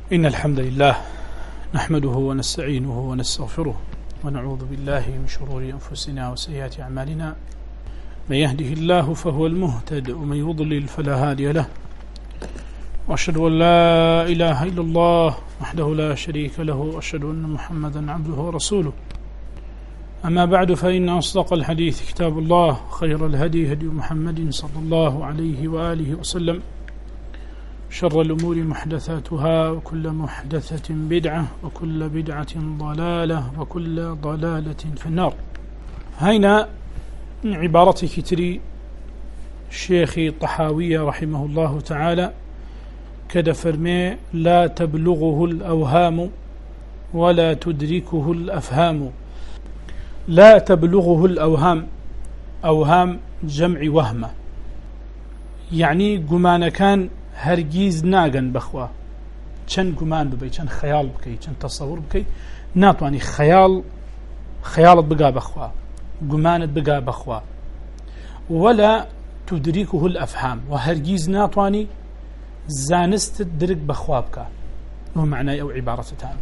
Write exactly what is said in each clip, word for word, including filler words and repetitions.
إن الحمد لله نحمده ونستعينه ونستغفره ونعوذ بالله من شرور أنفسنا وسيئات أعمالنا من يهده الله فهو المهتد ومن يضلل فلا هادي له وأشهد أن لا إله إلا الله وحده لا شريك له وأشهد أن محمدا عبده ورسوله أما بعد فإن أصدق الحديث كتاب الله خير الهدي هدي محمد صلى الله عليه وآله وسلم شر الأمور محدثاتها وكل محدثة بدعة وكل بدعة ضلالة وكل ضلالة في النار. هنا عبارة كتري شيخي الطحاوية رحمه الله تعالى كد فرمي لا تبلغه الأوهام ولا تدركه الأفهام. لا تبلغه الأوهام، أوهام جمع وهمة، يعني قمان كان هرگیز ناگەن بەخوا چەند گومان ببەی چەند خەیاڵ بکەی چەند تەسەوور بکەی ناتوانی خەیاڵ خەیاڵت بگا بەخوا گومانت بگا بەخوا ولا تدركه الأفهام و هەرگیز ناتوانی زانستت درک بەخوا بکە. و معنای ئەو عیبارەتتان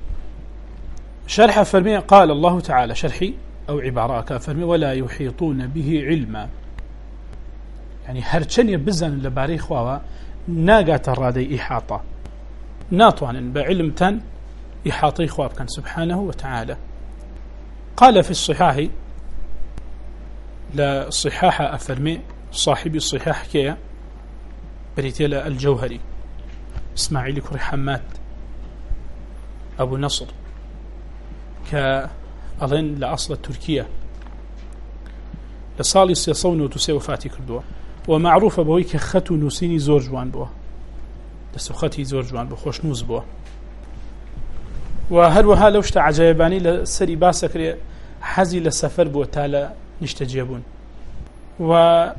شرح فرمي قال الله تعالى شرحي أو عبارة فرمي ولا يحيطون به علما، يعني هرچن يبزن لباري خواوا ناقات الرادي إحاطة ناطوان بعلم تن إحاطي خواب كان سبحانه وتعالى. قال في الصحاح لا صحاح أفرمي صاحب الصحاح كيا بريتيل الجوهري إسماعيل كري حماد أبو نصر كأظن لأصل التركية لصالي سيصون وتسي وفاتي كردوه ومعروفة بوي كخط نوسيني زور جوان بوه دستو خطي زور جوان بوه خوش نوز بوه وهروها لوشت عجيباني لسري باسكري حزي لسفر بوه تالا نشتجيبون وهروها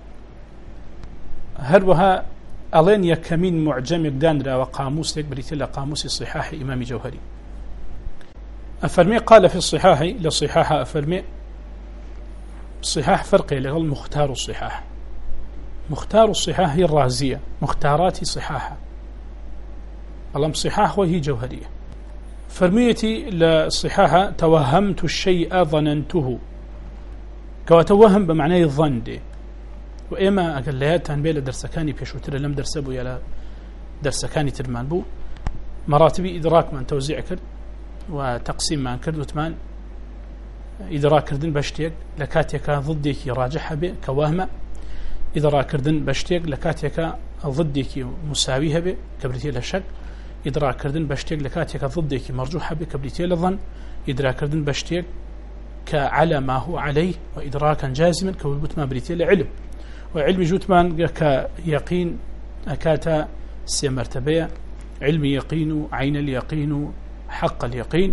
ألين يكمين معجم يقداندرا وقاموس يكبريت إلا قاموس الصحاح إمام جوهري أفرمي قال في الصحاح لصحاح أفرمي الصحاح فرقي لغل مختار الصحاح. مختار الصحاح هي الرازية، مختارات صحاحة اللهم صحاح وهي جوهرية. فرميتي للصحاحة توهمت الشيء ظننته، كواتوهم بمعنى الظن دي. وإما أقليات عن بيلا درسكاني بيشوتر لم درسبو يلا درسكاني ترمان بو مراتبي إدراك من توزيع كرد وتقسيم من كرد وثمان إدراك كردن بشتيك لكاتيك ضدك راجحة به كوهمة إدراك كردن بشتيك لكاتيك ضدك مساويها به كبريتي للشك. إدراك كردن بشتيك لكاتيك ضدك مرجوحة به كبريتي للظن. إدراك كردن بشتيك كعلى ما هو عليه وإدراكا جازما كوبت ما بريتي لعلم. وعلم جوتمان كيقين أكاتا سي مرتبة علم يقين عين اليقين حق اليقين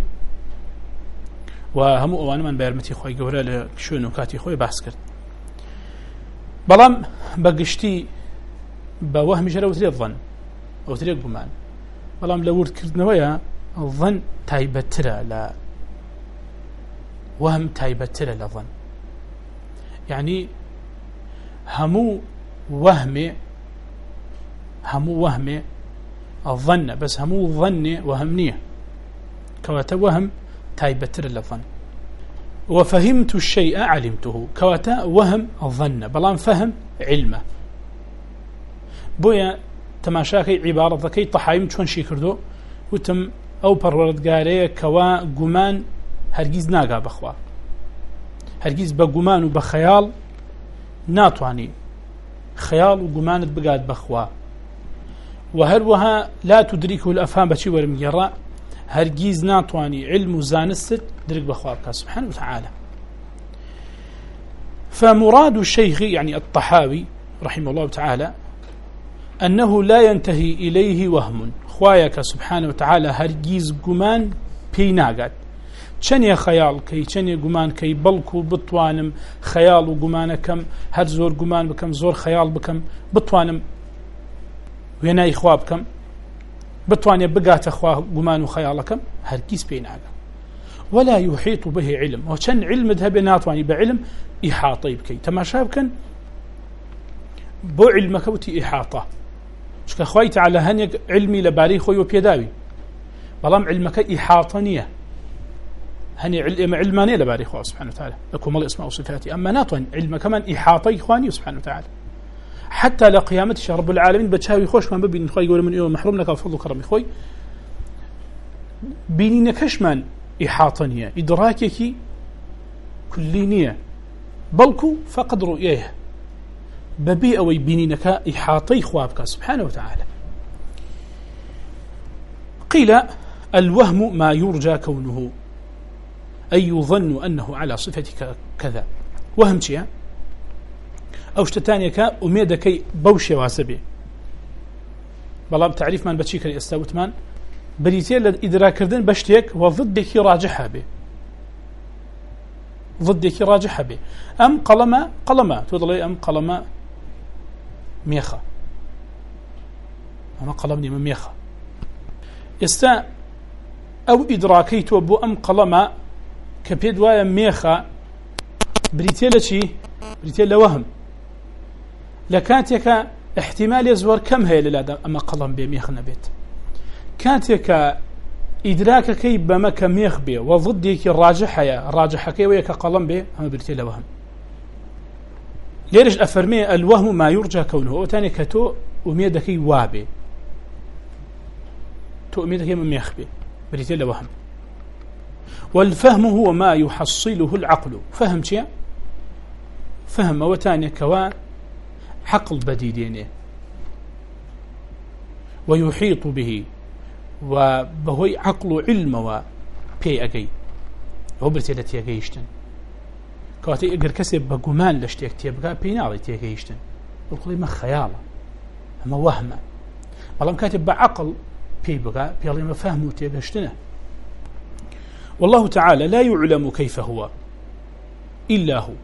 وهم أوان من بيرمتي خوي جورا لشو نكاتي خوي بحث كرت بلام بقشتي بوهم جرى وتري الظن أو تري الجمان بلام لو ورد كردنا ويا الظن تايبترا لا وهم تايبترا لظن، يعني همو وهم همو وهم الظن بس همو ظن وهمنيه كواتا وهم تايبتر للظن. وفهمت الشيء علمته كواتا وهم الظن بلان فهم علمه. بويا تماشاكي عبارة ذكي طحايم چون شي كردو وتم او پروردگاريه كوا قمان هرگيز ناقا بخوا هرگيز بقمان وبخيال ناتواني خيال وقمان بقاد بخوا. وهروها لا تدركه الأفهام بشي ورمجراء هرگيز ناتواني علم وزانست درك بخوابك سبحانه وتعالى. فمراد الشيخ يعني الطحاوي رحمه الله تعالى أنه لا ينتهي إليه وهم خوايك سبحانه وتعالى هرگيز قمان بيناقات چني خيال كي چني قمان كي بلكو بطوانم خيال وقمانكم هر زور قمان بكم زور خيال بكم بطوانم ويناي خوابكم بطواني بقات أخواه قمان وخيالكم هركيس بيناك ولا يحيط به علم. وكان علم ذهب ناتواني بعلم إحاطي بكي تماشابكن بو علمك وتي إحاطة شكا خويت على هنيك علمي لباري خوي وبيداوي بلام علمك إحاطنية هني علم علمانية لباري إخوة سبحانه وتعالى لكم الله اسماء وصفاته أما ناطن علم كمان إحاطي إخواني سبحانه وتعالى حتى لقيامة رب العالمين بتشاوي خوش من ببين إخوي يقول من يوم محروم لك وفضل كرم إخوي بيني كشمان إحاطنية إدراكك كلينية بلكو فقد رؤيه ببيئة ويبينينك إحاطي خوابك سبحانه وتعالى. قيل الوهم ما يرجى كونه أي يظن أنه على صفتك كذا وهم شيء أو شتانيك أميدك بوشي واسبي بلام تعريف من بتشيك لأستاوت من بريتيل إدراك كردن بشتيك وضدك راجحها به ضدك راجحها به أم قلما قلما تقول أم قلما ميخا أما قلمني من ميخا يستا أو إدراكيت وبو أم قلما كبيد وايا ميخا بريتيل شي بريتيل وهم لكانتك احتمال يزور كم هي للادم أما قلم بميخ نبيت كانتك إدراكك بما كميخ بي وضدك الراجحة يا راجحك ويك قلم بي أما بريتيل وهم ليش أفرمي الوهم ما يرجى كونه وتاني كتو أميدك وابي تو أميدك مميخ بي بريتيل وهم والفهم هو ما يحصله العقل فهم شيء فهم وتاني كوا عقل بديدين ويحيط به وبهو عقل علم وبي أجي هو برتيلة تيجيشتن كاتي أجر كسب بجمان لشتيك تيبقى بينالي تيجيشتن والقضية ما خيالة أما وهمة والله كاتب بعقل بيبقى بيالي ما فهمه تيجيشتنه والله تعالى لا يعلم كيف هو إلا هو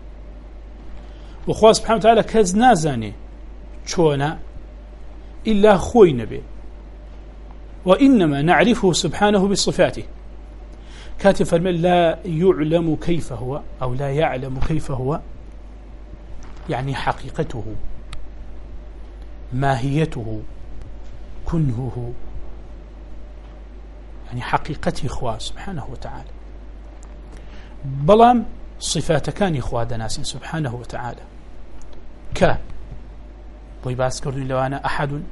وخواس سبحانه وتعالى كز نازاني شونا إلا خوي نبي وإنما نعرفه سبحانه بصفاته كاتب فرمي لا يعلم كيف هو أو لا يعلم كيف هو يعني حقيقته ماهيته كنهه يعني حقيقته إخوة سبحانه وتعالى بلام صفات كان إخوة ناس سبحانه وتعالى ك ويباس كردون لو أنا أحد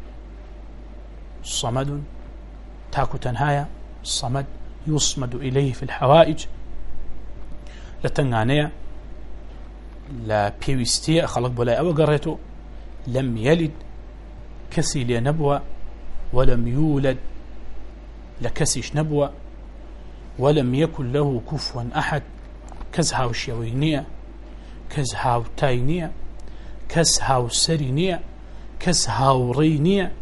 صمد تاكو تنهايا الصمد يصمد إليه في الحوائج لتنغانيا لا بيوستي خلق بلا أو قريته لم يلد كسي لنبوة ولم يولد لكسيش نبوة ولم يكن له كفوا أحد كزهاو شيوينية كزهاو تاينية كزهاو سرينية كزهاو رينية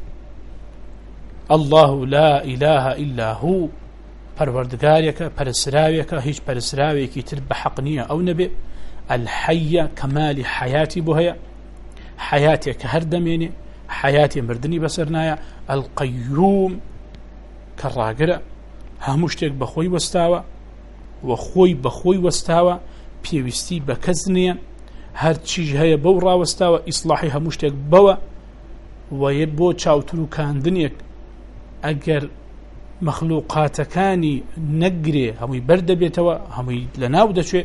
الله لا إله إلا هو پروردگاريك پرسراويك هيج پرسراويك ترب حقنية أو نبي الحية كمال حياتي بهيا حياتي كهردميني حياتي مردني بسرنايا القيوم كالراقرة هموشتك بخوي وستاوى وخوي بخوي وستاوى بيوستي بكزنية هر چيج هيا بورا وستاوى إصلاحي هموشتك بوا ويبو چاوترو كاندنيك أجر مخلوقاتكاني نقري همي برد بيتوا همي لناودة شيء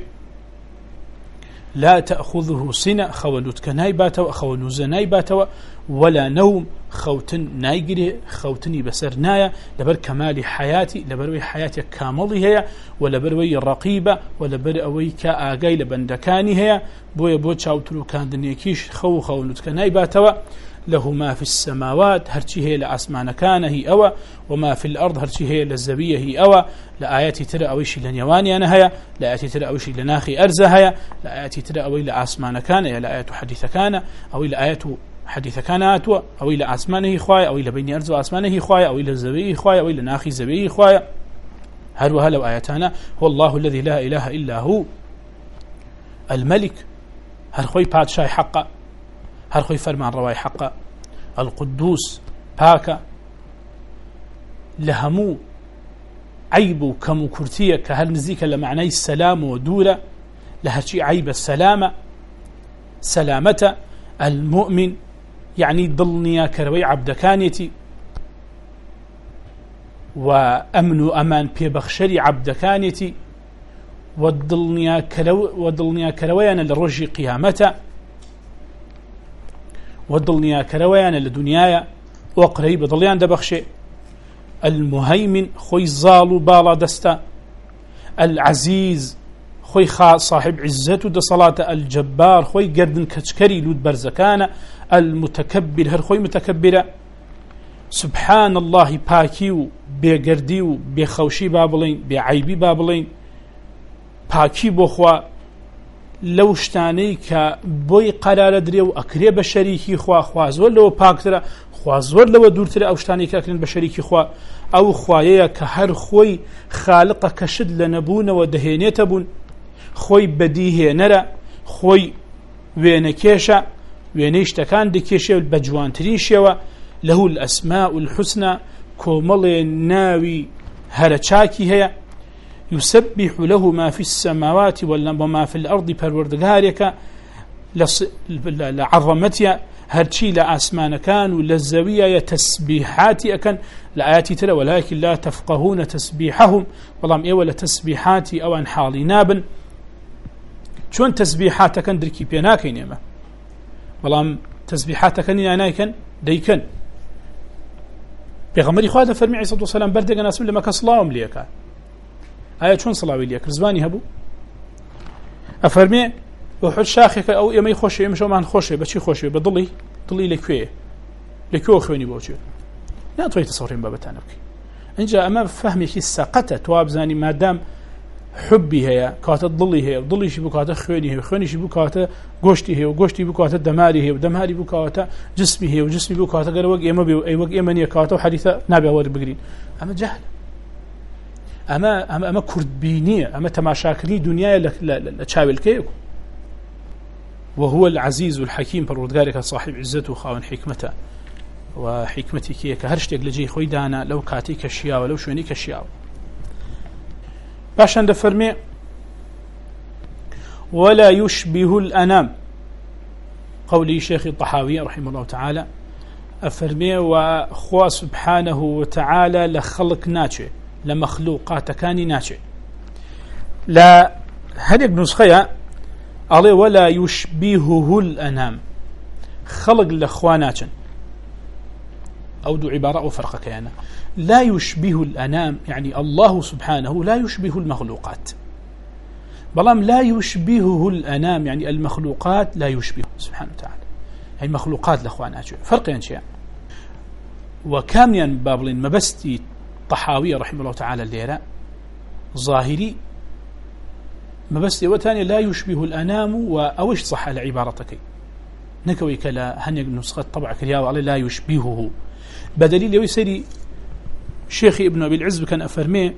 لا تأخذه سنة خولوت كناي باتوا خولوز ناي باتوا ولا نوم خوتن نايقري خوتني بسرنايا لبر كمال حياتي لبروي حياتي كاملي هي ولبروي الرقيبة ولبروي كآقاي لبندكاني هي بويا بوتشاو تلو كان دنيكيش خو خولوت كناي باتوا له ما في السماوات هرشي هي لأسمان كان هي أوى وما في الأرض هرشي هي للزبية هي أوى لآياتي ترى أويشي لنيواني أنا هيا لآياتي ترى أويشي لناخي أرزا هيا لآياتي ترى أوي لأسمان كان يا لآيات حديث كان أو لآيات حديث كان أتوى أو إلى أسمانه خوايا أو إلى بين أرز وأسمانه خوايا أو إلى الزبيه خوايا أو إلى ناخي الزبيه خوايا هل وهل وآياتنا هو الله الذي لا إله إلا هو الملك هل خوي بادشاي حقا هل خوي فرمان رواي حقا القدوس باكا لهمو عيب كمكرتية كهل نزيك لمعنى السلام ودولة لهشي عيب السلامة سلامة المؤمن يعني ضلنيا كروي عبدكانيتي وأمن وأمان بيبخشري عبد كانتي ودلنيا كلو ودلنيا كلويانا لرجي قيامته ودلنيا كلويانا لدنيايا وقريب ضليان دبخشي المهيمن خوي زالو بالا دستا العزيز خوي صاحب عزته دا صلاة الجبار خوي قردن كتكري لود برزكانا المتكبر هر خوي متكبرة سبحان الله باكيو بقرديو بخوشي بابلين بعيبي بابلين باكي بخوا لو شتاني كبوي قرار دريو أكري بشريكي خوا خوازور لو باكترا خوازور لو دورترا أو شتاني كأكرين بشريكي خوا أو خوايا كهر خوي خالق كشد لنبون ودهينيتبون خوي بديه نرى خوي وينكيشا وينيشتكان دكيشا البجوان تريشيوا له الأسماء الحسنى كومل ناوي هرچاكي هي يسبح له ما في السماوات وما في الأرض پروردگارك لعظمتها هرشي لأسمان كان وللزوية تسبيحات أكن لآياتي ترى ولكن لا تفقهون تسبيحهم والله إيه ولا تسبيحاتي أو عن حالي نابن شون تسبيحات أكن دركي بيناكين يما والله تسبيحات أكن ينايكن ديكن بيغمري خواهد فرمي عيسى والسلام بردق ناس لما كصلاهم ليكا آية شون صلاوي ليك رزباني هبو أفرمي وحد شاخك أو يمي خوشي يمشو مان خوشي بشي خوشي بضلي ضلي لكوية لكوية خويني بوجود لا توي تصورين بابتانك إنجا أما فهمي كي ساقطة تواب زاني ما دام حبي هي كاتا ضلي هي ضلي شي بكاتا خويني هي خويني شي بكاتا غوشتي هي وغوشتي بكاتا دماري هي ودماري بكاتا جسمي هي وجسمي بكاتا قروق يما بي أي وق يمني كاتا وحديثة نابي أوري بقرين أما جهل أما أما أما كرد بينية أما تماشاكري دنيا لتشاول كيكو وهو العزيز الحكيم پروردگارك صاحب عزته وخاون حكمته وحكمتي كيك هرشتك لجي خوي دانا لو كاتي كشيا ولو شوني كشيا باشان دفرمي ولا يشبه الأنام قولي شيخ الطحاوي رحمه الله تعالى أفرمي وخوا سبحانه وتعالى لخلق ناتشي لمخلوقات كاني ناتشي لا هذه نسخة علي ولا يشبهه الأنام خلق لأخواناتن أو دو عبارة أو فرق كيانا لا يشبه الأنام يعني الله سبحانه لا يشبه المخلوقات بلام لا يشبهه الأنام يعني المخلوقات لا يشبه سبحانه وتعالى يعني مخلوقات لأخواناتن فرق ينشي وكاميا بابلين مبستي طحاوية رحمه الله تعالى الليلة ظاهري ما بس وثاني لا يشبه الأنام وأوش صح على عبارتك نكوي كلا هنيق نسخة طبع كرياض عليه لا يشبهه بدليل يسري شيخي ابن أبي العز كان أفرميه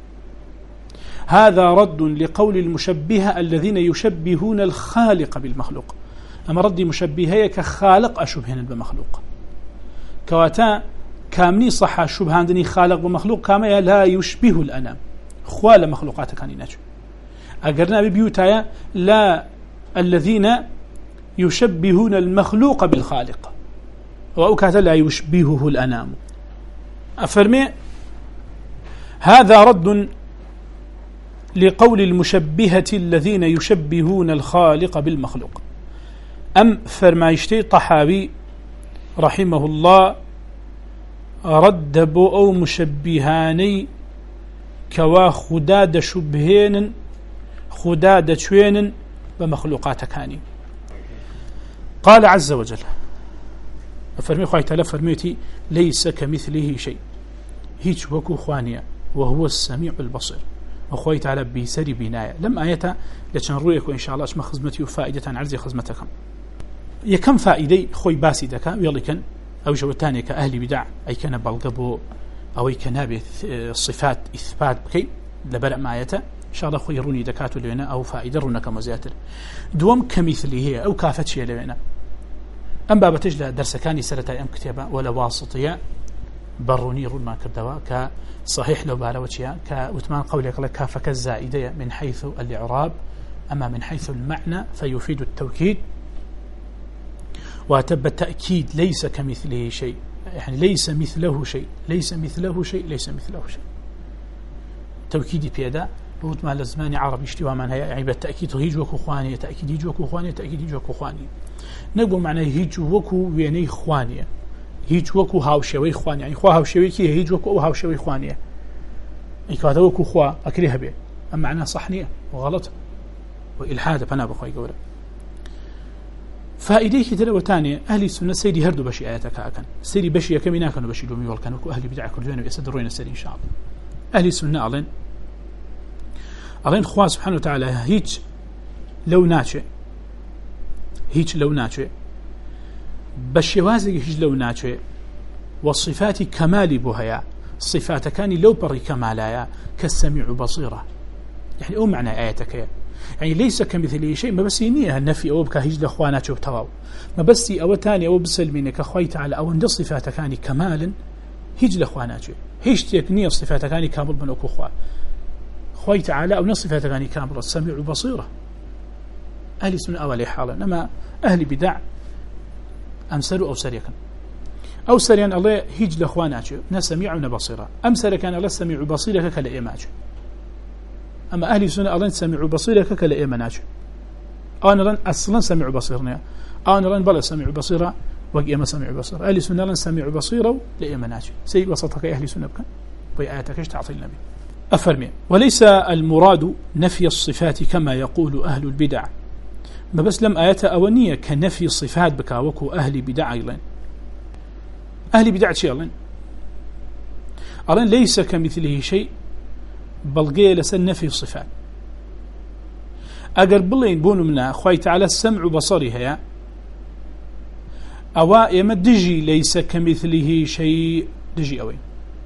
هذا رد لقول المشبهة الذين يشبهون الخالق بالمخلوق أما ردي مشبهية كخالق أشبهن بمخلوق كواتا كامني صح شبهاندني خالق بمخلوق كاما لا يشبه الأنام خوال مخلوقات كان ينجو أقرنا ببيوتايا لا الذين يشبهون المخلوق بالخالق وأكاتا لا يشبهه الأنام أفرمي هذا رد لقول المشبهة الذين يشبهون الخالق بالمخلوق أم فرمايشتي طحاوي رحمه الله رد بو أو مشبهاني كوا خداد شبهين خداد شوين بمخلوقات كاني قال عز وجل فرمي خوي تعالى فرميتي ليس كمثله شيء هيج وكو خوانيا وهو السميع البصير وخوي تعالى بيسري بناية لم آياتا لكن رويكو إن شاء الله اسم خزمتي وفائدة عن عرض خزمتكم يكم فائدة خوي باسي دكا ويلي كان أو جو الثاني كأهل بدع أي كان بلقبو أو أي كان صفات إثبات بكي لبرأ ما آياتا إن شاء الله خوي روني دكاتو لنا أو فائدة رونك مزياتر دوم كمثله هي أو كافتشي لنا أم بابا تجلى درس كاني سرتاي أم كتابة ولا واسطية بروني رون ما كردوا كصحيح لو باروتشيا كوتمان قولك لك كافك الزائدة من حيث الإعراب أما من حيث المعنى فيفيد التوكيد وتب التأكيد ليس كمثله شيء يعني ليس مثله شيء ليس مثله شيء ليس مثله شيء توكيدي بيدا بوت مع الزمان عربي اشتوا من هي يعني بالتأكيد هيج وكو خوانية تأكيد هيج وكو خوانية تأكيد هيج وكو خوانية نقول معناه هيج وكو ويني خوانية هيج وكو هاوشوي خوانية يعني خوا هاوشوي كي هيج وكو أو هاوشوي خوانية إكاده وكو خوا أكريها به أما معناه صحنية وغلط وإلحاد فأنا بخوي قوله فائديك تلو تانية أهل السنة سيدي هردو بشي آياتك أكن سيدي بشي يكمنا كانوا بشي دومي والكانوا أهل بدع كردوين ويسدرون السيدي إن شاء الله أهل السنة ألين ألين خواه سبحانه وتعالى هيج لو ناتشي هيج لو ناتشي بشيوازي هيج لو ناتشي والصفات كمال بهيا صفات كان لو بري كمالايا كالسميع بصيرة يعني أو معنى آياتك يعني ليس كمثله شيء ما بس ينيها النفي أو بك هيج لأخوانا شوف تواو ما بس أو تاني أو بسلمينك أخوي تعالى أو عند صفات كان كمال هيج لأخوانا شوف هيج تكني صفات كان كامل من أكو أخوة أخوي تعالى أو نصفات كان كامل السميع بصيرة أهل السنة أولي حالا إنما أهل بدع أمسروا أو سريكا أو سريا الله هيج لأخوانا شوف نسميع ونبصيرة أمسر كان الله السميع بصيرة كالإيماج أما أهل السنة أظن سمعوا بصيرة كلا إيماناش أنا لن أصلا سمعوا بصيرنا أنا لن بلا سمعوا بصيرة وإيما سمعوا بصيرة أهل السنة لن سمعوا بصيرة لإيماناش سي وسطك أهل السنة بكن وآياتك إيش تعطي النبي أفرمي وليس المراد نفي الصفات كما يقول أهل البدع ما بس لم آيات أولية كنفي الصفات بكاوكو أهل بدع أيضا أهل بدع شيء أيضا أيضا ليس كمثله شيء بلغي لسن نفي الصفات أقر بلين بونو منا خوي تعالى السمع بصري هيا أوا يما دجي ليس كمثله شيء دجي أوي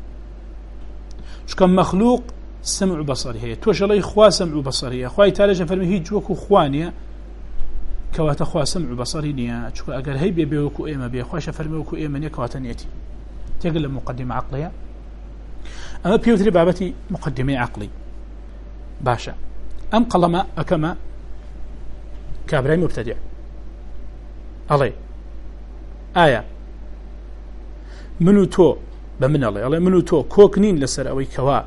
شكم مخلوق سمع بصري هيا توش الله خوا سمع بصري خوي تعالى جفرمي هيج وكو خوانيا كواتا خوا سمع بصري نيا شكو أقر هي بي وكو إيما بي خوا شفرمي وكو إيما نيا كواتا نيتي تقل مقدمة عقلية أما بيوتري بابتي مقدمي عقلي باشا أم قلما أكما كابري مبتدع علي آية منو تو بمن الله علي منو تو كوكنين لسر أوي كوا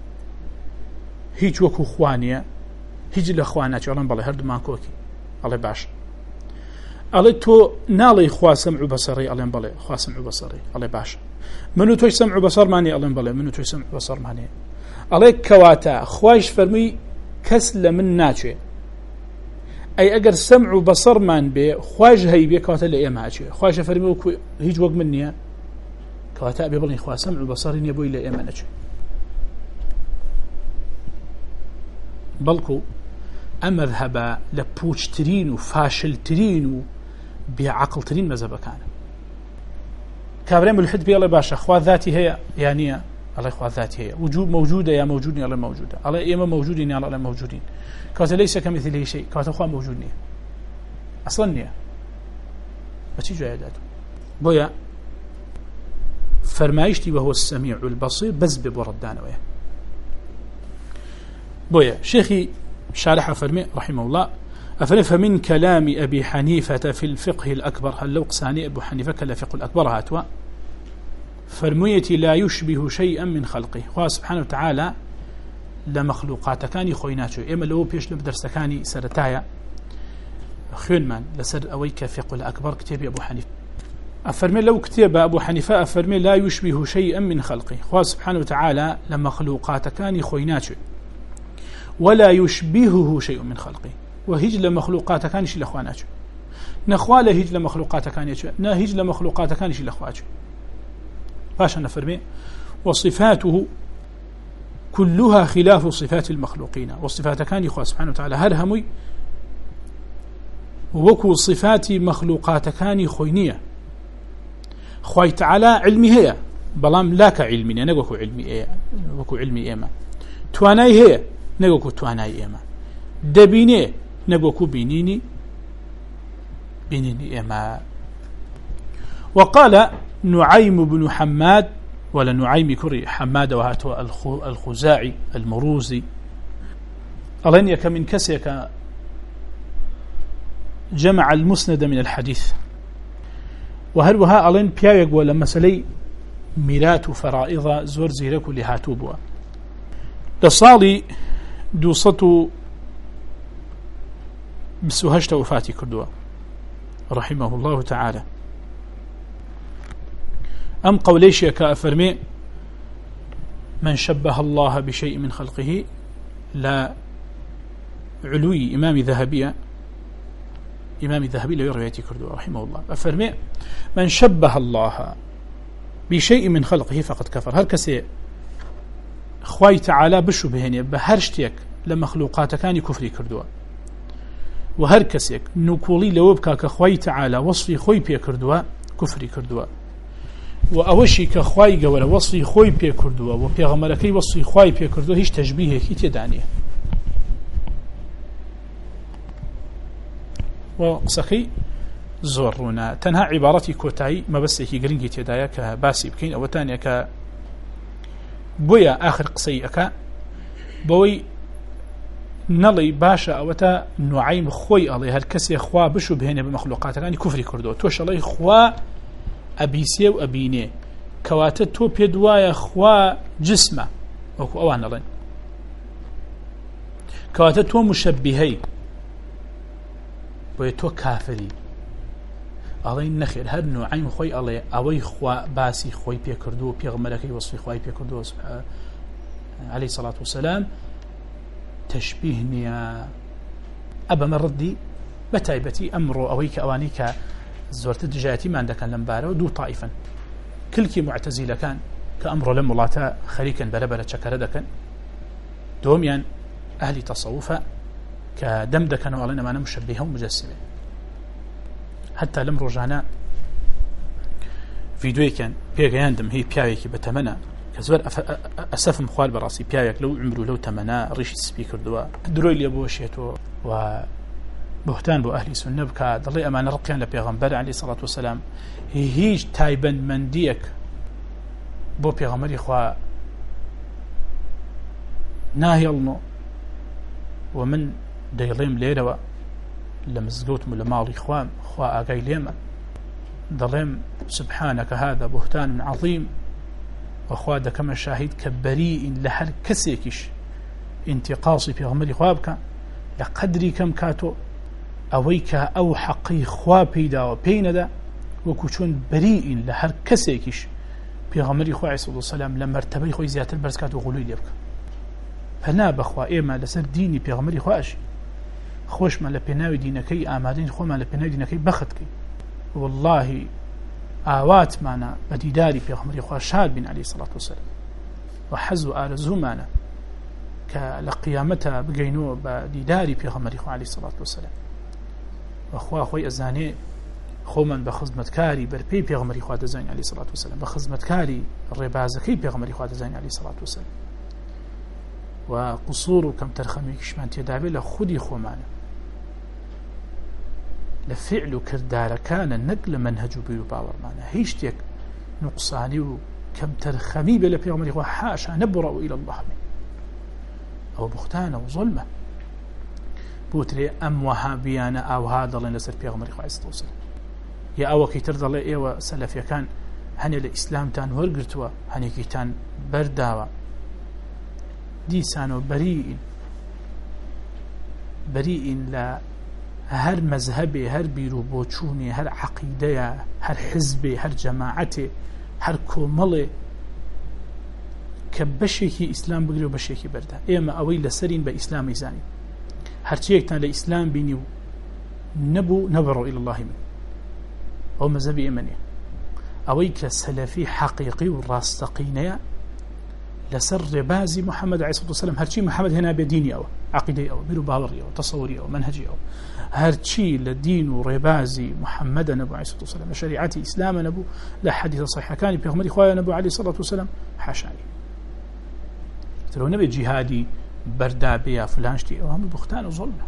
هيج وكو خوانية هيج لأخوانا جعلان بالي هرد مان كوكي علي باشا علي تو نالي خوا سمع بصري علي بالي خوا سمع بصري علي باشا منو توش سمع بصر ماني الله بالي منو توش سمع بصر ماني عليك كواتا خواش فرمي كسل من ناتشي أي أجر سمع بصر مان بي خواج هي بي كواتا لأي ماتشي خواش فرمي وكو هيج وق مني كواتا أبي بلني خوا سمع بصرين يبوي لأي ماتشي بلكو أما ذهب لبوش ترين وفاشل ترين بعقل ترين مذهب كان كابرين بالحد بي الله باشا خوا ذاتي هي يعني الله خوا ذاتي هي وجود موجودة يا موجودين الله موجودة الله إيما موجودين يا الله موجودين كواتا ليس كمثله شيء كواتا خوا موجودين أصلا نية بس يجوا عيداته بويا فرمايشتي وهو السميع البصير بس ببردان ويا بويا شيخي شارح فرمي رحمه الله أفرم فمن كلام أبي حنيفة في الفقه الأكبر هل لو قساني أبو حنيفة كلا فقه الأكبر هاتوا فرميتي لا يشبه شيئا من خلقه خواه سبحانه وتعالى لمخلوقات كاني خويناتشو إما لو بيش لبدرس كاني سرتايا خيون من لسر أويك فقه الأكبر كتاب أبو حنيفة أفرمي لو كتاب أبو حنيفة أفرمي لا يشبه شيئا من خلقه خواه سبحانه وتعالى لمخلوقات كاني خويناتشو ولا يشبهه شيء من خلقه وهيج لمخلوقات كان شي لاخواناتو نخواله هيج لمخلوقات كان يچ نا هيج لمخلوقات كان شي لاخواتو باش انا فرمي وصفاته كلها خلاف صفات المخلوقين والصفات كان يخوا سبحانه وتعالى هرهمي وكو صفات مخلوقات كان خوينيه خوي تعالى علمي هي بلام لاك علمي نغوكو علمي ايه وكو علمي ايما تواناي هي نغوكو تواناي ايما دبيني نغوكو بينيني بينيني ايما وقال نعيم بن حماد ولا نعيم كري حماد وهاتو الخزاعي المروزي ألن يك من كسيك جمع المسند من الحديث وهروها ألين بيايق ولا مسألة ميرات وفرائض زور زيرك لهاتو بوا لصالي دوسطو بسوهشت وفاتي كردوا رحمه الله تعالى أم قوليش يكا أفرمي من شبه الله بشيء من خلقه لا علوي إمام ذهبية إمام ذهبي لا يرويتي كردوا رحمه الله أفرمي من شبه الله بشيء من خلقه فقد كفر هر كسي خواي تعالى بشبهني بهرشتك لمخلوقات كان كفري كردوا وهر كسيك نقولي لوبكا كخواي تعالى وصفي خوي بي كردوا كفري كردوا وأوشي كخواي قولا وصفي خوي بي كردوا وبيغمركي وصفي خوي بي كردوا هيش تشبيه كي تدانيه وقسكي زورونا تنها عبارتي كوتاي ما بس هي جرينجي تدايا كباسي بكين أو تانية ك بويا آخر قصيئك بوي نڵی باشە ئەوەتە نوعیم خۆی ئەڵێ هەر کەسێ خوا بشو بهێنێ بە مەخلوقاتەکانی کوفری کردو تۆش ئەڵێی خوا ئەبیسێ و ئەبینێ کەواتە تۆ پێت وایە خوا جسمە وەکو ئەوان دەڵێن کەواتە تۆ مشەبیهەی بۆیە تۆ کافری ئەڵێ نەخێر هەر نوعیم خۆی ئەڵێ ئەوەی خوا باسی خۆی پێ کردو و پێغەمبەرەکەی وەصفی خوای پێ کردو عەلەیهی سەڵات وسەلام تشبيه نيا أبا مردي بتايبتي أمر أويك أوانيك زورت دجاتي ما عندك لمبارة ودو طائفا كل كي معتزلة كان كأمر لم ولاتا خريكا بلبلة شكردكا دوم يعني أهل تصوفا كدمدكا وعلينا معنا مشبهة ومجسمة حتى لم رجعنا فيديو كان بيغياندم هي بيايكي بتمنى كزور أسف مخال براسي بيايك لو عمرو لو تمنا ريش سبيكر دوا دروي اللي أبوشيتو وبهتان بو أهلي سنة بكا ضلي أمان رقيان لبيغمبر عليه الصلاة والسلام هي هيج تايبا من ديك بو بيغمبر إخوة ناهيلنو ومن ديليم ليروا لمزقوت ملمال إخوان إخوة أقاي ليما ضليم سبحانك هذا بهتان عظيم وأخوة كما شاهد كبريء لحر كسيكش انتقاصي في غمر خوابك لقدري كم كاتو أويك أو حقي خوابي دا وبين دا وكوشون بريء لحر كسيكش في غمر خواه صلى الله عليه وسلم لما ارتبي خوي زيادة البرز كاتو غلوي ليبك فناب أخوة إيما لسر ديني في غمر خواهش خوش ما لبناوي دينكي آمادين خو ما لبناوي دينكي بختكي والله آوات معنا بديداري في غمر خواه شاد بن عليه الصلاة والسلام وحزو آرزو معنا كالقيامتها بقينو بديداري في غمر خواه عليه الصلاة والسلام وأخوة خوي أزاني خو من بخزمتكاري بربي في غمر خواه دزاني عليه الصلاة والسلام بخزمتكاري الربازكي في غمر خواه دزاني عليه الصلاة والسلام وقصور كم ترخمي كشمان تدابي لخودي خو معنا لفعل كردار كان النقل منهج بيو باور معنا هيشتك نقصاني وكم ترخمي بلا بيغمري وحاشا نبرأ إلى الله منه أو بختانة وظلمة بوتري أم وهابيانا أو هذا اللي نسر بيغمري عليه الصلاة والسلام يا أو كي ترضى لي إيوة سلفيا كان هني الإسلام تان ورقرتوا هني كي تان برداوا ديسانو بريء بريء لا هر مذهبي هر بيرو بوچوني هر عقيدة هر حزبي هر جماعتي هر كوملي كبشيكي إسلام بقري وبشيكي بردا إيما أوي لسرين بإسلام إزاني هر چيكتان لإسلام بينيو نبو نبرو إلى الله من أو مذهبي إيماني أوي كسلفي حقيقي والراستقينيا لسر بازي محمد عليه الصلاة والسلام هرشي محمد هنا بديني أو عقيدي أو بيرو باوري أو تصوري أو منهجي أو هرشي لدين وربازي محمد نبو عليه الصلاة والسلام شريعتي إسلام نبو لا حديث صحيح كان بيغمري خوايا نبو عليه الصلاة والسلام حاشاني ترى نبي جهادي بردابية فلانشتي أو هم بختان وظلمة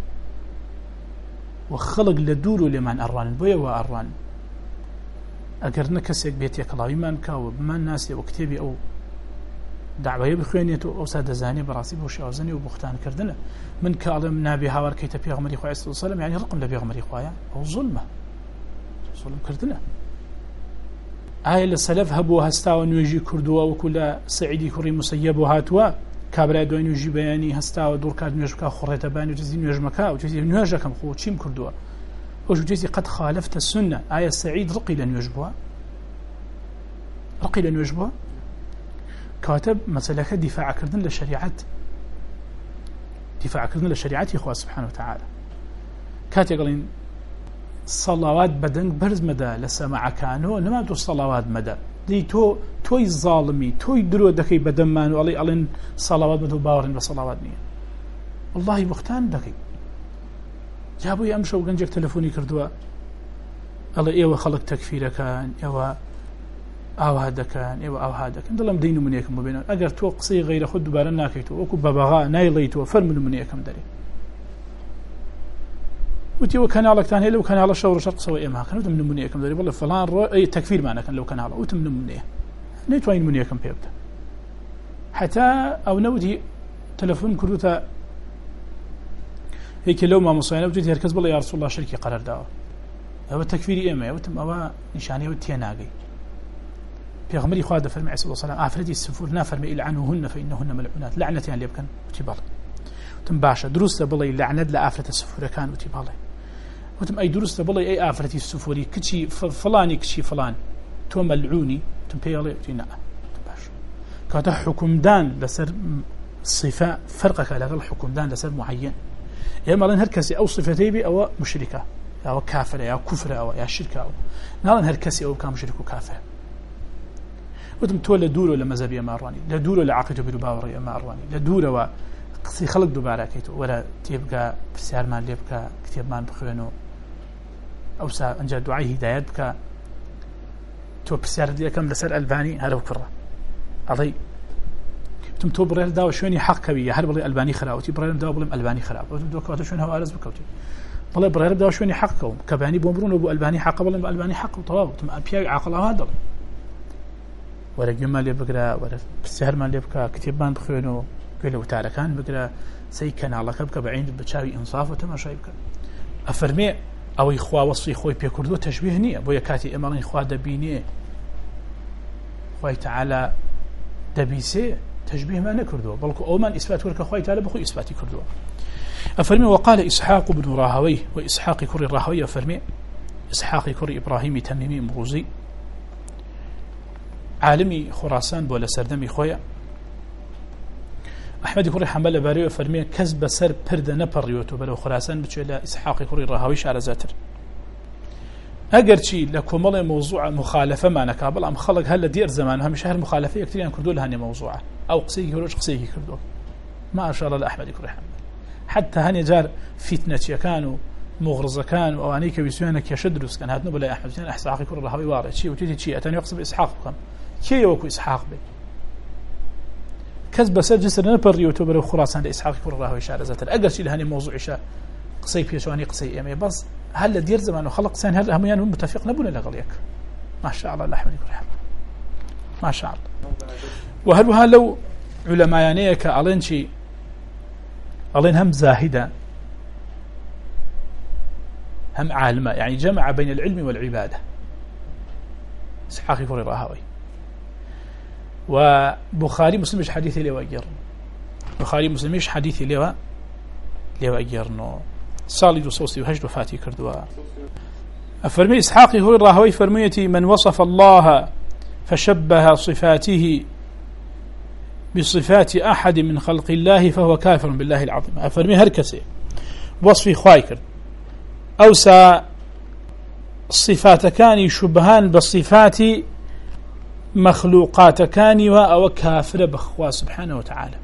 وخلق لدورو لمن أران البوية وأران أقر نكسيك بيتي كلاوي مانكا وبمان ناسي وكتابي أو دعوة بخوانيته أو سادة زاني براسي بوشي أو زاني وبختان كردنا من كالم نابي هاور كيتا بيغمري خواه صلى الله عليه وسلم يعني رقم لبيغمري خواه أو ظلمة ظلم كردنا ئایا لە سەلەف هەبووە هەستاوە نوێژی کردووە وەکو لە سەعیدی کوڕی موسەیەب و هاتووە کابرای دوای نوێژی بەیانی هەستاوە دوور کات نوێژ بکە خوڕێتە بانی و جزی نوێژ مەکا و جزی نوێژەکەم خۆ چیم کردووە وەژ جزی قەت خالفتە سنە ئایا سەعید ڕقی لە نوێژ بووە ڕقی لە نوێژ بووە کەواتە مەسەلەکە دیفاعکردن لە شریعەت دیفاعکردن لە شریعەتی خوا سبحانه وتعالى کاتێک گەڵین سەڵاوات بەدەنگ بەرز مەدە لە سەماعەکانەوە نەما تۆ سەڵاوات مەدە دەی تۆ تۆی زاڵمی تۆی درۆ دەکەی بەدەممان و ئەڵێ ئەڵێن سەڵاوات مەدە و باوەڕێن بە سەڵاوات نییە واللهی بوختان دەکەی جا بۆی ئەم شەو گەنجێک تەلەفۆنی کردووە ئەڵێ ئێوە خەڵک تەکفیرەکان ئێوە ئاوا دەکەن ئێوە ئاوا دەکەن دڵم دەی نمونەیەکم ببێنەوە ئەگەر تۆ قسەی غەیرە خۆت دووبارە ناکەیتەوە وەکو بەبەغا نایڵێیتەوە فەرمو نمونەیەکم دەرێ وتیوە کەناڵێکتان هەیە لەو کەناڵە شەو ڕۆژ قسەوە ئێماکەن وتم نمونەیەکم دەرێ بەڵێ فەڵان ڕۆ ئەی تەکفیرمانەکەن لەو کەناڵە وتم نمونەیە نەیتوانین نمونەیەکم پێ بدەم حتا ئەو نەوتی تەلەفۆن کردوتە یەکێ لەو مامۆسایانە وتی هەرکەس بڵێ یا ڕەسوڵ الله شەرکی قەرار داوە ئەوە تەکفیری ئێمەیە وتم ئەوە نیشانەیەوە تێناگەی پێغەمبەری خوا دەفەرمێ عەلەیهی السەلام ئافرەتی سفور نافەرمێ ئیلعنوهن فإنهن ملعونات لعنەتیان لێ بکەن وتی بەڵێ وتم باشە دروستە بڵێ لعنەت لە ئافرەتە سفورەکان وتی بەڵێ وتم ئەی دروستە بڵێ ئەی ئافرەتی سفوری کچی فڵانی کچی فڵان تۆ مەلعونی وتم پێڵێ وتی نا باش کاتە حکومدان لەسەر صفە فەرقەکە لەگەڵ حکومدان لەسەر معەیەن ئێمە ئەڵێن هەر کەسی ئەو صفەتەی بێ ئەوە مشریکە ئەوە کافرە یا کوفرە ئەوە یا شرکە ئەوە ناڵێن هەر کەسی ئەوە بکە مشریک و کافرە وتم تۆ لە دوورە لە مەزەبی ئەمە ئەڕوانی لە دوورە لە عەقیدە و بیر و باوەڕی ئەمە ئەڕوانی لە دوورەوە قسەی خەڵک دووبارەکەیتەوە وەرە تێبگە پرسیارمان لێ بکە کتێبمان بخوێنەوە ئەوسا ئەنجا دوعای هیدایەت بکە تۆ پرسیارت یەکەم لەسەر ئەلبانی هەرەو کوڕە ئەڵێ وتم تۆ بڕێر داوە شوێنی حەقەوی هەر بڵێ ئەلبانی خراوەتی بڕێرم داوە بڵێم ئەلبانی خراپ وتم دۆ کەواتە شوێن هەوارز بکەوتی بڵێ بڕێرم داوە شوێنی حەقەوم کە بانی بۆم بڕونەوە بۆ ئەلبانی حەقە بڵێم بە ئەلبانی حەق و تەواو وتم پیاوی عاقڵ ئەوا دەڵێ وەرە گوێمان لێ بگرە وەرە پرسیارمان لێ بکە کتێبمان بخوێنەوە گوێ لە وتارەکان بگرە سەی کەناڵەکە بکە بەعین بە چاوی ئینصاف و تەماشای بکە ئەفەرمێ ئەوەی خوا وەصفی خۆی پێ کردووە تەشبیه نییە بۆیە کاتی ئێمەڵێن خوا دەبینێ خوای تەعالا دەبیسێ تشبيهمان نكردوه بل أومان إثبات ورك خوي تعالى بخو إثباتي كردوه أفرمي وقال إسحاق بن راهويه وإسحاق كري راهويه أفرمي إسحاق كري إبراهيم تميمي مروزي عالمي خراسان بولا سردمي خويا أحمد كري حنبل باريو أفرمي كذب سر برد نبريوتو بلو خراسان بتشيلا إسحاق كري راهويه على زاتر اگر چی لکومل موضوع مخالفه معنا کابل ام خلق هل دیر زمان هم شهر مخالفه كثير كردو لهني موضوعه او قصي يروج قصي كردو ما شاء الله احمد كري حنبل حتى هني جار فتنه كانوا مغرزه كان وانيك بيسوانك يشدرس كان هاتنو بلا احمد كان اسحاق كري راهويه وارد شي وتيتي شي اتاني يقصد اسحاق كان كي يوكو اسحاق بي كذب سجل سنه بريوتو بلو خراسان لاسحاق كري راهويه شارع زاتر اگر شي لهني موضوع شا قصي بيسواني قصي امي بس هل دير زمان وخلق سان هل هميان متفق نبون لغليك ما شاء الله لا حول ولا ما شاء الله وهل لو علماء يانيك علين شي علين هم زاهدا هم عالمة يعني جمع بين العلم والعبادة إسحاق كري راهويه وبخاري مسلم مش حديثي لي وأجر بخاري مسلم مش حديثي لي لي وأجر نو صالد وصوصي وهجد وفاتي كردوا أفرمي إسحاق هو الراهوي فرميتي من وصف الله فشبه صفاته بصفات أحد من خلق الله فهو كافر بالله العظيم أفرمي هركسي وصفي خوايكر أوسى الصفات كان شبهان بصفات مخلوقات كان وأو كافر بخوا سبحانه وتعالى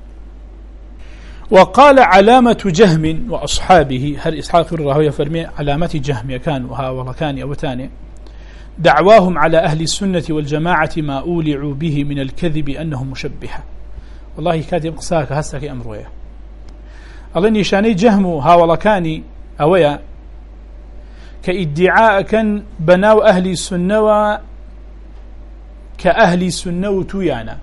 وقال علامة جهم وأصحابه هل إسحاق الراهويه فرمي علامة جهم كان وها والله كان أو تاني دعواهم على أهل السنة والجماعة ما أولعوا به من الكذب أنهم مشبهة والله كاتب قصاك هستك أمرويا الله نشاني جهم ها والله كان أويا كإدعاء كان بناو أهل السنة كأهل السنة تويانا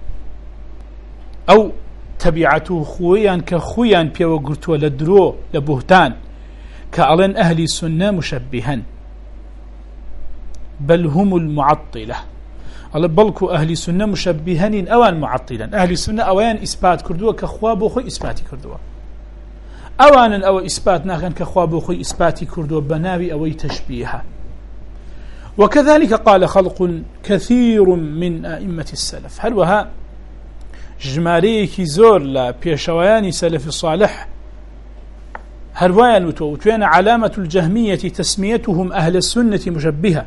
أو تبعته خويا كخويا بيو قرتوا لدرو لبهتان كألن أهل السنة مشبها بل هم المعطلة على بلكو أهل السنة مشبهين أوان معطلا. أهل السنة أوان إثبات كردوا كخواب وخي إثبات كردوا، أوان أو إثبات ناكن كخواب وخي إثبات كردوا بناوي أو تشبيها. وكذلك قال خلق كثير من أئمة السلف. هل وها جماريك زور لا بيشويان سلف الصالح هل وين وتوين علامة الجهمية تسميتهم أهل السنة مشبهة.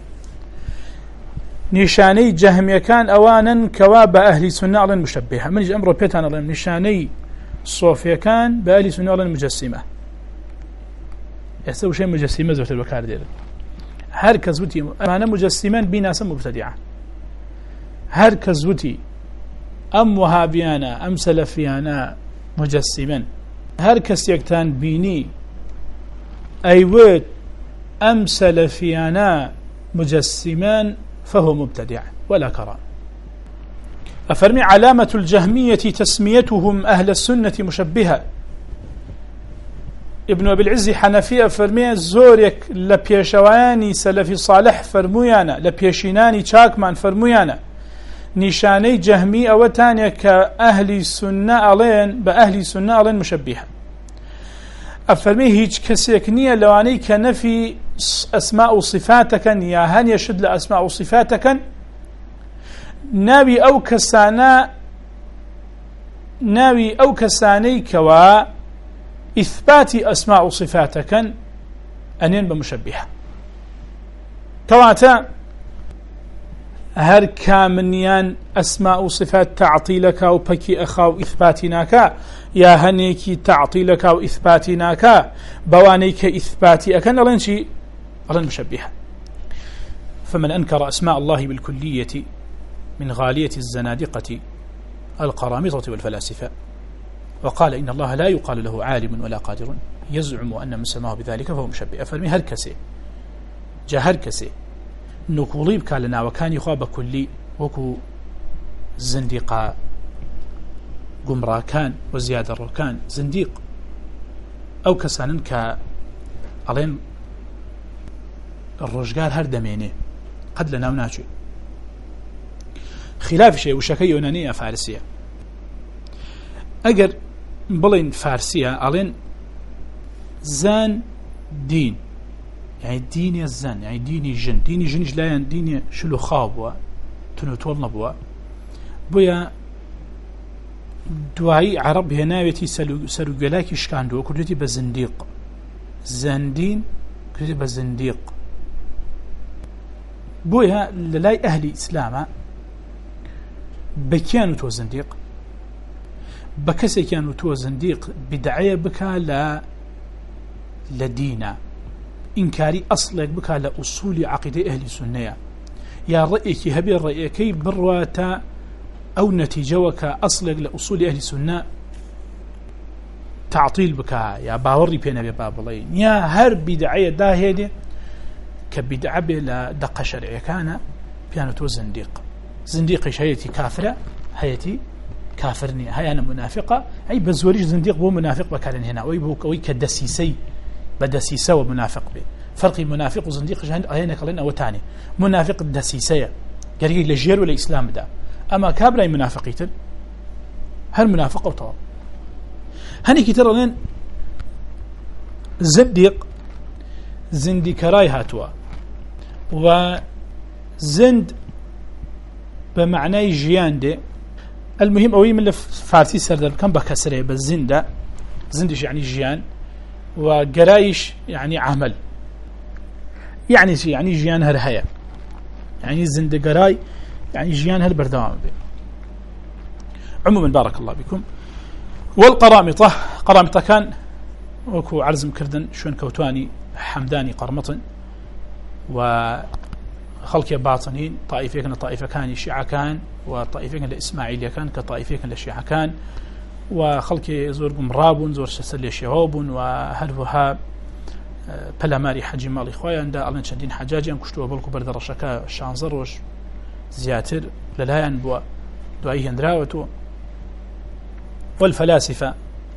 نشاني جهمية كان أوانا كواب أهل السنة على المشبهة. من أمر بيتان الله نشاني صوفيا كان بأهل السنة على المجسمة. يسوي شيء مجسمة زوجة الوكالة دير هر كزوتي أنا مجسمان بناس مبتدعة. هر كزوتي أم وهابيانا أم سلفيانا مجسما. هر كس يكتان بيني أيوت أم سلفيانا مجسمان فهو مبتدع ولا كرام. أفرمي علامة الجهمية تسميتهم أهل السنة مشبهة. ابن أبي العز حنفية فرمي زورك لبيشواني سلفي صالح فرميانا لبيشيناني شاكمان فرميانا نشاني جهمي أو تانية كأهل السنة علين بأهل السنة علين مشبهة. أفرمي هيج كسيكنية لواني كنفي أسماء صفاتك يا هن يشد لأسماء صفاتك ناوي أو كسانا ناوي أو كساني كوا إثبات أسماء صفاتك أنين بمشبهة كواتا هر كامنيان أسماء صفات تعطيلك أو بكي أخاو إثباتناك يا هنيكي تعطيلك أو إثباتناك بوانيك إثباتي أكن ألين شيء ألين مشبهة. فمن أنكر أسماء الله بالكلية من غالية الزنادقة القرامطة والفلاسفة وقال إن الله لا يقال له عالم ولا قادر يزعم أن من سماه بذلك فهو مشبه. أفرمي هركسي جا هركسي نقوليب كالنا وكان يخاب كلي وكو زنديقا قمرا كان وزيادة الركان زنديق أو كسانن ك علين الرجال هردميني قد لنا وناشي خلاف شيء وشكي يونانية فارسية. أجر بلين فارسية علين زان دين يعني ديني الزن يعني ديني جن ديني جن جلايان ديني شلو خابوا تنوتولنا بوا بويا دعاي عرب هنايتي سلو سلو جلاكي شكاندو كلتي بزنديق زندين كلتي بزنديق بويا للاي أهلي إسلاما بكيانو تو زنديق بكسي كانوا تو زنديق بدعية بكا لا لدينا إنكاري أصلك بكا لأصول عقيدة أهل السنة يا رأيك هبي رأيكي برواتا أو نتيجوك أصلك لأصول أهل السنة تعطيل بكا يا باوري بينا ببابلين يا هر بدعية داهيدي كبدعة بلا دقة شرعية كان بيانو تو زنديق زنديق هيتي كافرة هيتي كافرني هاي أنا منافقة أي بزوريش زنديق بو منافق بكالن هنا وي بو كوي كدسيسي بدسيسة ومنافق به فرق منافق وزنديق جهند أهينا كلنا وتاني منافق الدسيسية قريقي لجير ولا إسلام دا أما كابلا منافقيتن هل منافق أو طواب هني كتير لين زنديق زنديكراي هاتوا وزند بمعنى جيان دي المهم أوي من الفارسي سردر كم بكسره بالزندة زندش يعني جيان وقرايش يعني عمل يعني شيء يعني جيان هرهية يعني زند قراي يعني جيان هالبردوام به. عموما بارك الله بكم. والقرامطة قرامطة كان وكو عرزم كردن شون كوتواني حمداني قرمطن وخلق باطنين طائفة كان طائفة كان شيعة كان وطائفة كان لإسماعيلية كان كطائفة كان للشيعة كان وخلق زوركم رابون زور سسل شهابون وهلوها بلاماري حجي مالي خويا عند ألين شدين حجاجي أم كشتوا بالكو برد رشكا شانزروش زياتر للايان بوا دعيه اندراوتو والفلاسفة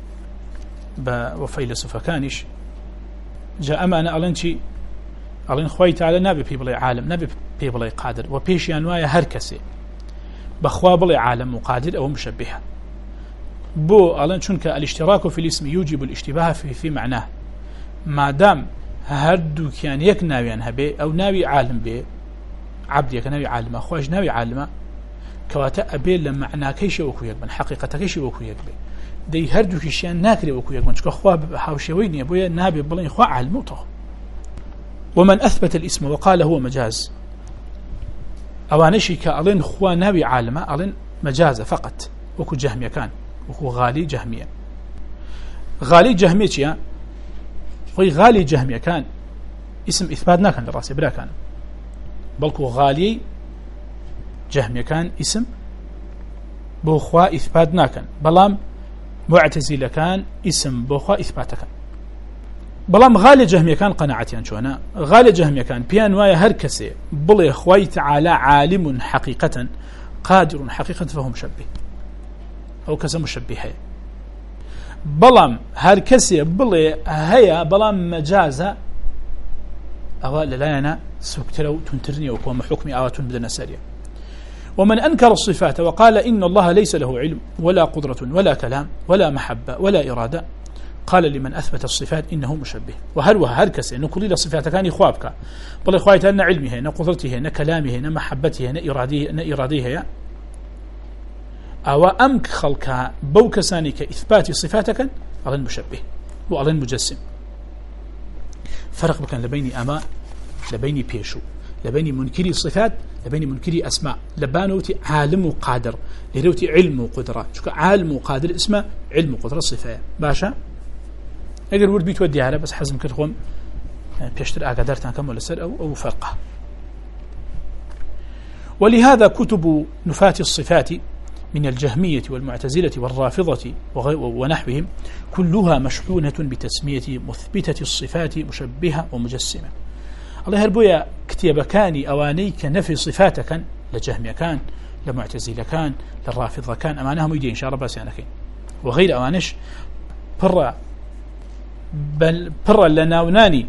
وفيلسوفة كانش جاء أما أنا ألين شي ألين خوي تعالى نبي بيبلي عالم نبي پێ بڵێ قادر و پێشیان وایە هەر کەسێ بەخوا بڵێ عالم و قادر ئەوە مشبهە بۆ ئەڵەن چونکە الاشتراك في الاسم يوجب الاشتباه في في معناه مادام هەردووکیان یەک ناویان هەبێ ئەو ناوی عالم بێ عبدێکە ناوی عالمە خۆش ناوی عالمە کەواتە ئەبێ لە معناکەیشی وەکو یەک بن حقیقەتەکەیشی وەکو یەک بێ دەی هەردووکیشیان ناکرێ وەکو یەک بن چونکە خوا هاوشێوەی نییە بۆیە نابێ بڵێن خوا عالم وتەوە. ومن أثبت الاسم وقال هو مجاز ئەوانەشی کە ئەڵێن خوا ناوی عالمە ئەڵێن مەجازە فقط وەکو جەهمیەکان وەکو غالی جەهمیە. غالی جەهمیە چییە؟ خۆی غالی جەهمیەکان اسم ئیثبات ناکەن لە ڕاستی براکانم بەڵکو غالی جەهمیەکان اسم بۆ خوا ئیثبات ناکەن بەڵام معتەزیلەکان اسم بۆ خوا ئیثباتەکەن. بەڵام غالی جەهمیەکان قەناعەتیان چۆنە؟ غالی جەهمیەکان پیان وایە هەر کەسێ بڵێ خوای تعالی عالم حقیقەتەن قادر حقیقەتەن فهو مشبه ئەو کەسە مشبه هەیە. بەڵام هەر کەسێ بڵێ هەیە بەڵام مەجازە ئەوە لەلایەنە سوکترە و تونترنیە و کۆمە حکمی ئاواتون بدەنە سەریە. ومن أنكر الصفات وقال إن الله ليس له علم ولا قدرة ولا كلام ولا محبة ولا إرادة قال لمن أثبت الصفات إنه مشبه. وهروها هركسه نقول إلى صفات كان خوابك بل إخواتها أن علمه أن قدرته أن كلامه أن محبته أن إراديه أن إراديه أو أمك خلقها بوكسانك إثبات صفاتك أظن مشبه وأظن مجسم. فرق بكن لبين أما لبين بيشو لبين منكري صفات لبين منكري أسماء لبانوتي عالم وقادر لروتي علم وقدرة شو عالم وقادر اسمه علم وقدرة صفة باشا أقدر ورد بيت ودي على بس حزم كرخوم بيشتر أقدرتان كم ولا سر أو أو فرقة. ولهذا كتب نفاة الصفات من الجهمية والمعتزلة والرافضة ونحوهم كلها مشحونة بتسمية مثبتة الصفات مشبهة ومجسمة. الله هربويا كتاب كاني أواني كنفي صفات كان لجهمية كان لمعتزلة كان للرافضة كان أمانهم يدين إن شاء الله بس يعني كين وغير أوانش برا بل برا لناوناني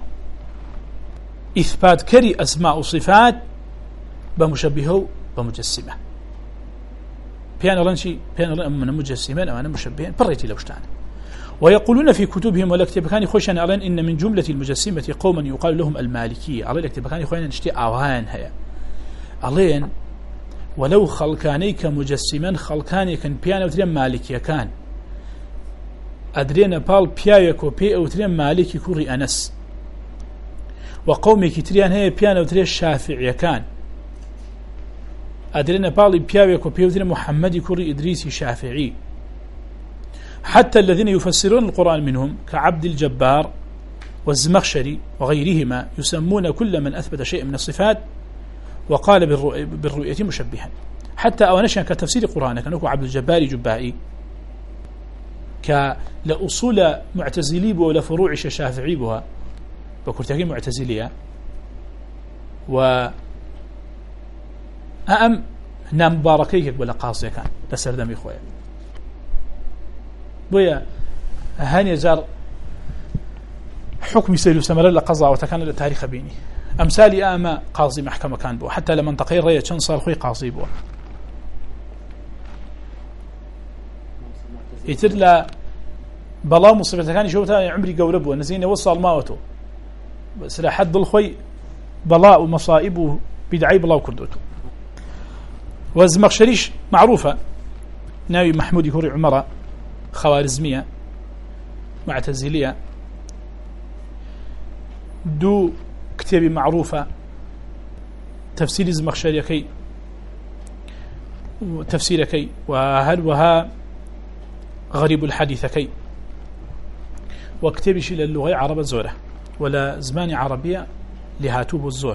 إثبات كري أسماء وصفات بمشبهه بمجسمة بيان لنشي بيان لن مجسمين أو أنا مشبهين بريتي لوشتان. ويقولون في كتبهم ولا كتبكان خوشان ألين إن من جملة المجسمة قوما يقال لهم المالكية على كتبكان خوشان نشتي أوهان هيا ألين ولو خلقانيك مجسما خلقانيك بيان وترين مالكية كان أدرين بال بيايك وبي وترين مالكي كوري أنس وقومي كتريان هي بيان وترين شافعي كان أدرين بالي بياويك وبيوتين محمد كوري إدريسي شافعي حتى الذين يفسرون القرآن منهم كعبد الجبار والزمخشري وغيرهما يسمون كل من أثبت شيء من الصفات وقال بالرؤية مشبها. حتى أونشان كتفسير القرآن كانوا عبد الجبار جبائي كلأصول معتزلي بها ولفروع شافعي بها وكرتاكين معتزلية و أم نام مباركيك ولا قاصي كان لسر دمي خويا بويا هاني زار حكم يسير سمر لقضاء وتكان التاريخ بيني أمثالي أما قاضي محكمة كان بو حتى لمن تقير ريا كان صار خوي قاضي بو يتر لا بلا مصيبة كان يشوفها عمري قورب ونزين وصل ماوته بس لا حد الخوي بلاء ومصائب بدعي بلا وكردوته. والزمخشريش معروفة ناوي محمود يكوري عمرة خوارزمية معتزلية دو كتابي معروفة تفسير الزمخشري كي تفسير كي وهل وها غريب الحديث كي وكتابي شيء للغة عربة زورة ولا زمان عربية لهاتوب الزور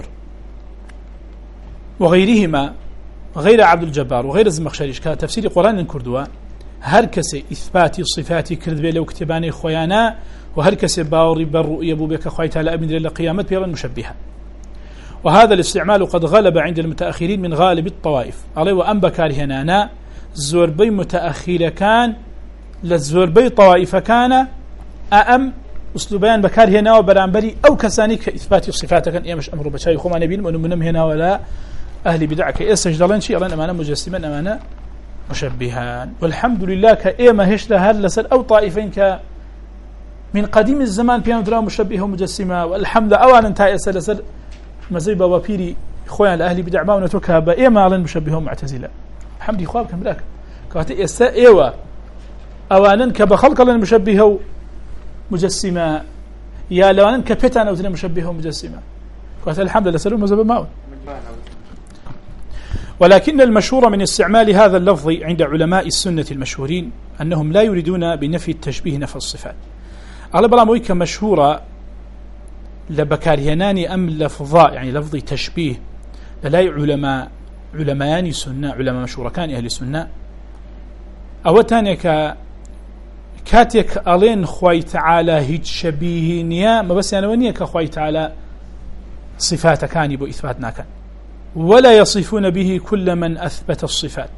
وغيرهما غير عبد الجبار وغير الزمخشري كتفسير قرآن الكردوا هركس إثبات صفات كذبة لو كتباني خويانا وهركس باوري بالرؤية بك خويتها لأبن للقيامة بيرا مشبهة. وهذا الاستعمال قد غلب عند المتأخرين من غالب الطوائف عليه وأن بكارهنانا زوربي متأخر كان للزوربي طوائف كان أأم أسلوبان بكار هنا وبرامبري أو كساني كإثبات الصفات كان إيمش أمر بشاي خما نبين ومنهم هنا ولا أهل بدع كإسجدلن شيء لأن أمانة مجسما أمانة مشبهان والحمد لله كإيما هش لهذا لسر أو طائفين ك من قديم الزمان بيان درا مشبهة ومجسمة والحمد أولا انتهى لسر مزيبا وبيري خويا الأهل بدع ما ونتوكها بإيما على مشبهة ومعتزلة الحمد لله خواب كم راك كاتي إسا إيوا أولا كبخلق لنا مشبهة مجسمة يا لوان كبتان أو تنا مشبهة ومجسمة كاتي الحمد لله سلام مزيبا ما ولكن المشهور من استعمال هذا اللفظ عند علماء السنة المشهورين أنهم لا يريدون بنفي التشبيه نفي الصفات على بلا مويك مشهورة لبكارهناني أم لفظاء يعني لفظ تشبيه لا علماء علماء سنة علماء مشهورة كان أهل السنة أو تانيك كاتيك ألين خوي تعالى هيج شبيه نيا ما بس يعني ونيا كخوي تعالى صفات كان بو إثباتنا كان ولا يصفون به كل من أثبت الصفات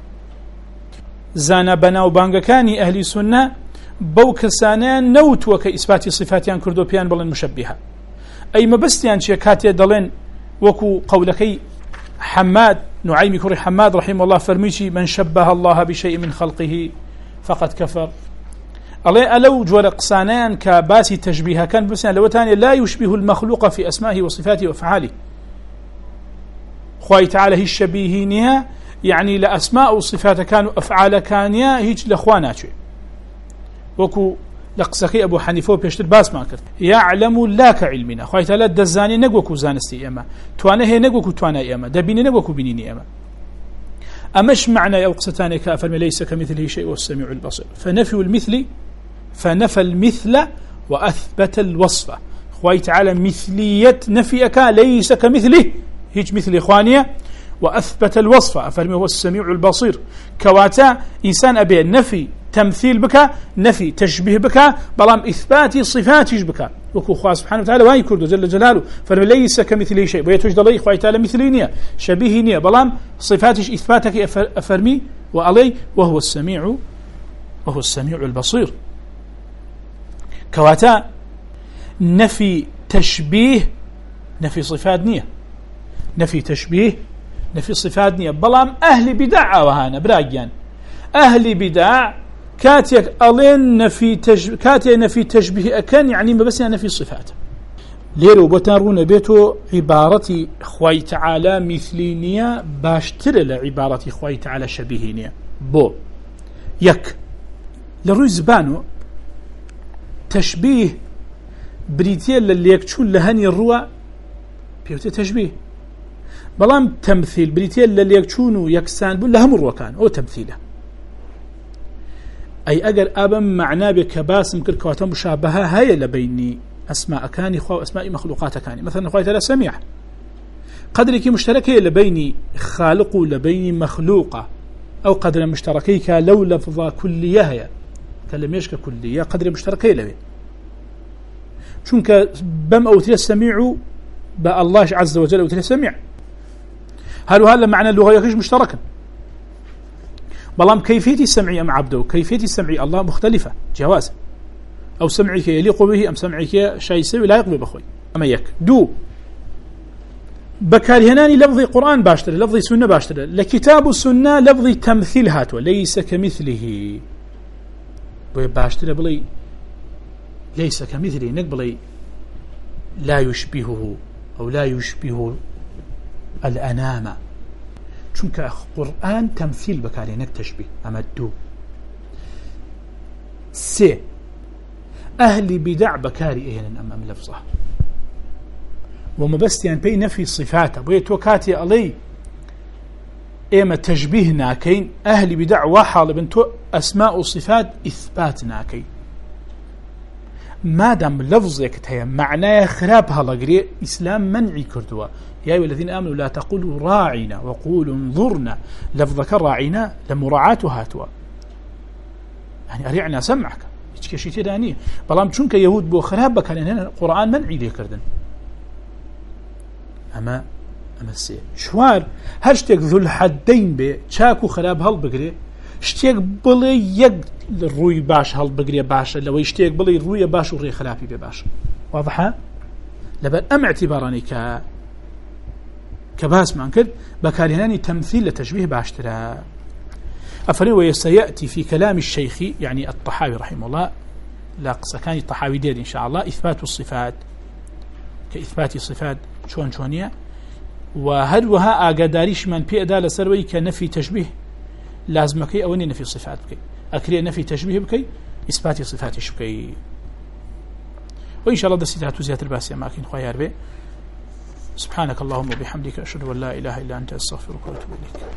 زانا بنا وبانغا كاني أهل السنة بوكسانان نوت وكإثبات صفاتيان كردو بيان بلن مشبهة أي ما بستيان شيكاتي دلين وكو قولكي حماد نعيم كوري حماد رحمه الله فرميشي من شبه الله بشيء من خلقه فقد كفر الله ألو جوال قسانان كباسي تشبيها كان بسيان لو تاني لا يشبه المخلوق في أسمائه وصفاته وفعاله خوي تعالى هي الشبيهينها يعني لأسماء وصفات كانوا أفعال كانيا هيج لأخواناتي وكو لقسكي أبو حنيفة بيشتر باس ما كرت يعلم لا كعلمنا خوي تعالى دزاني نقوكو زانستي أما توانا هي نقوكو توانا أما دبيني نقوكو بنيني أما أمش معنى أو قصتاني كافر ليس كمثله شيء والسميع البصير فنفي المثل فنفى المثل وأثبت الوصف خوي تعالى مثلية نفيك ليس كمثله هيج مثل إخوانية وأثبت الوصف أفرمي هو السميع البصير كواتا إنسان أبي نفي تمثيل بك نفي تشبيه بك بلام إثبات صفات بك وكو خواه سبحانه وتعالى وهي كرده جل جلاله فليس كمثله شيء ويتوجد الله إخوة تعالى مثلينية شبيهينية بلام صفاتش إثباتك أفرمي وعلي وهو السميع وهو السميع البصير كواتا نفي تشبيه نفي صفات نية نفي تشبيه نفي صفات نية بلام أهل بدع وهانا براجيان أهل بدع كاتيك ألين نفي تشبيه كاتي نفي تشبيه أكن يعني ما بس يعني نفي صفات ليرو بتارون بيتو عبارتي خوي تعالى مثلينية باشتر لعبارتي خوي تعالى شبيهينية بو يك لروي زبانو تشبيه بريتيل اللي يكتشون لهني الروى بيوتي تشبيه بلام تمثيل بريتيل اللي يكتشونوا يكسان بل لهم الروى كان هو تمثيله أي أجر أبا معناه بكباسم كركوات مشابهة هاي لبيني أسماء كاني خو أسماء مخلوقات كاني مثلا خوي تلا سميع قدرك مشتركة لبيني خالق لبيني مخلوقة أو قدر مشتركيك لو لفظة كلية هي كلميش ككلية قدر مشتركة لبين شونك بم أو تلا سميع بالله عز وجل أو تلا سميع هل هذا معنى اللغة يكش مشتركا بلام كيفية السمعية مع عبده كيفية السمعية الله مختلفة جواز أو سمعك يليق به أم سمعك شيء سوي لا يقبل بخوي أما يك دو بكار هناني لفظي قرآن باشتر لفظي سنة باشتر لكتاب السنة لفظي تمثيل هاتوا ليس كمثله باشتر بلي ليس كمثله نقبلي لا يشبهه أو لا يشبه الأنام چونك قرآن تمثيل بكاري نك تشبيه أما دو سي أهل بدع بكاري إيهن أمام لفظه وما بس يعني بي نفي صفاته بيتوكاتي علي إيما تشبيه ناكين أهل بدع وحال بنتو أسماء صفات إثبات ناكين ما دام لفظك هي معناه خرابها لقري إسلام منعي كردوا يا أيها الذين آمنوا لا تقولوا راعنا وقولوا انظرنا لفظك راعنا لمراعاة هاتوا يعني أريعنا سمعك يتكشي تدانية بلام چونك يهود بو خرابك لأن هنا القرآن منعي ليه كردن أما أما السير شوار هشتك ذو الحدين بي چاكو خراب هل بقري شتێک بڵێ یەک ڕووی باش هەڵبگرێ باشە لەوەی شتێک بڵێ ڕوویە باش و ڕێ خراپی بێ باش. واضحە؟ لەبەر ئەم اعتیبارانی کە کە باسمان کرد بەکارهێنانی تەمثیل لە تەشبیه باشترە. أفري وسيأتي في كلام الشيخ يعني الطحاوي رحمه الله لا قصكان الطحاوي دير إن شاء الله إثبات الصفات كإثبات صفات شون شونية وهل وها أقداريش من بيئدا لسروي كنفي تشبيه لازم كي أو نفي صفات بكي أكري نفي تشبيه بكي إثبات صفات بكي. وإن شاء الله دستات زيادة الباسية ماكين خيار به. سبحانك اللهم وبحمدك أشهد أن لا إله إلا أنت أستغفرك وأتوب إليك.